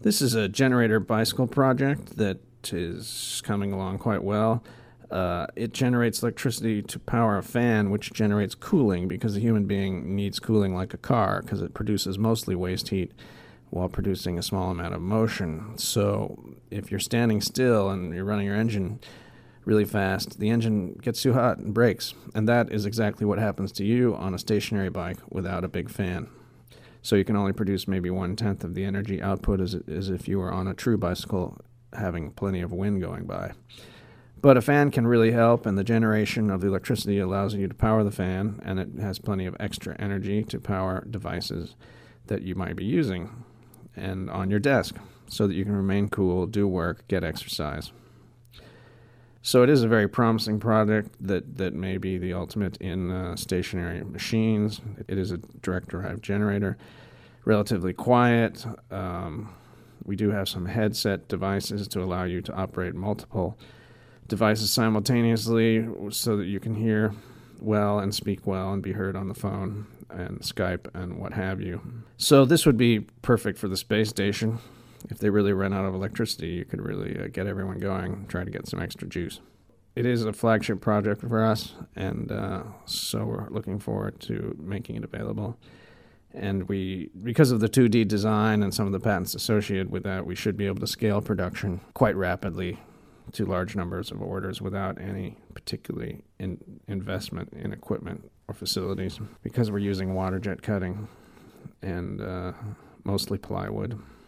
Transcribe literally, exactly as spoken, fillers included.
This is a generator bicycle project that is coming along quite well. Uh, it generates electricity to power a fan, which generates cooling because a human being needs cooling like a car because it produces mostly waste heat while producing a small amount of motion. So if you're standing still and you're running your engine really fast, the engine gets too hot and breaks. And that is exactly what happens to you on a stationary bike without a big fan. So you can only produce maybe one-tenth of the energy output as, as if you were on a true bicycle having plenty of wind going by. But a fan can really help, and the generation of the electricity allows you to power the fan, and it has plenty of extra energy to power devices that you might be using and on your desk so that you can remain cool, do work, get exercise. So it is a very promising product that, that may be the ultimate in uh, stationary machines. It is a direct drive generator, relatively quiet. Um, we do have some headset devices to allow you to operate multiple devices simultaneously so that you can hear well and speak well and be heard on the phone and Skype and what have you. So this would be perfect for the space station. If they really run out of electricity, you could really uh, get everyone going, try to get some extra juice. It is a flagship project for us, and uh, so we're looking forward to making it available. And we, because of the two D design and some of the patents associated with that, we should be able to scale production quite rapidly to large numbers of orders without any particularly in investment in equipment or facilities, because we're using water jet cutting and uh, mostly plywood.